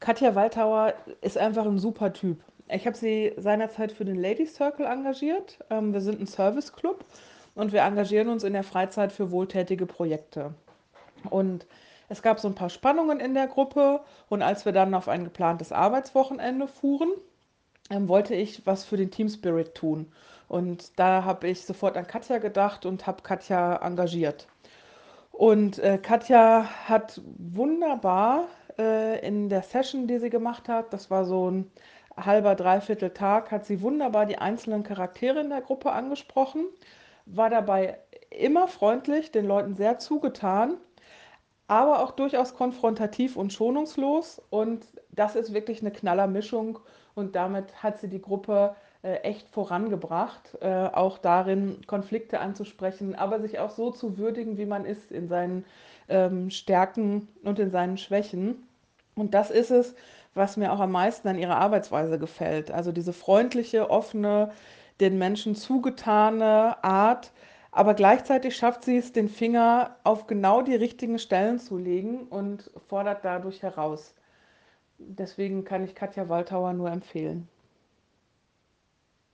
Katja Waldauer ist einfach ein super Typ. Ich habe sie seinerzeit für den Ladies Circle engagiert. Wir sind ein Service-Club und wir engagieren uns in der Freizeit für wohltätige Projekte. Und es gab so ein paar Spannungen in der Gruppe und als wir dann auf ein geplantes Arbeitswochenende fuhren, wollte ich was für den Team Spirit tun. Und da habe ich sofort an Katja gedacht und habe Katja engagiert. Und Katja hat wunderbar in der Session, die sie gemacht hat, das war so ein halber, dreiviertel Tag, hat sie wunderbar die einzelnen Charaktere in der Gruppe angesprochen, war dabei immer freundlich, den Leuten sehr zugetan, aber auch durchaus konfrontativ und schonungslos. Und das ist wirklich eine Knallermischung. Und damit hat sie die Gruppe echt vorangebracht, auch darin, Konflikte anzusprechen, aber sich auch so zu würdigen, wie man ist in seinen Stärken und in seinen Schwächen. Und das ist es, was mir auch am meisten an ihrer Arbeitsweise gefällt. Also diese freundliche, offene, den Menschen zugetane Art, aber gleichzeitig schafft sie es, den Finger auf genau die richtigen Stellen zu legen und fordert dadurch heraus. Deswegen kann ich Katja Waldauer nur empfehlen.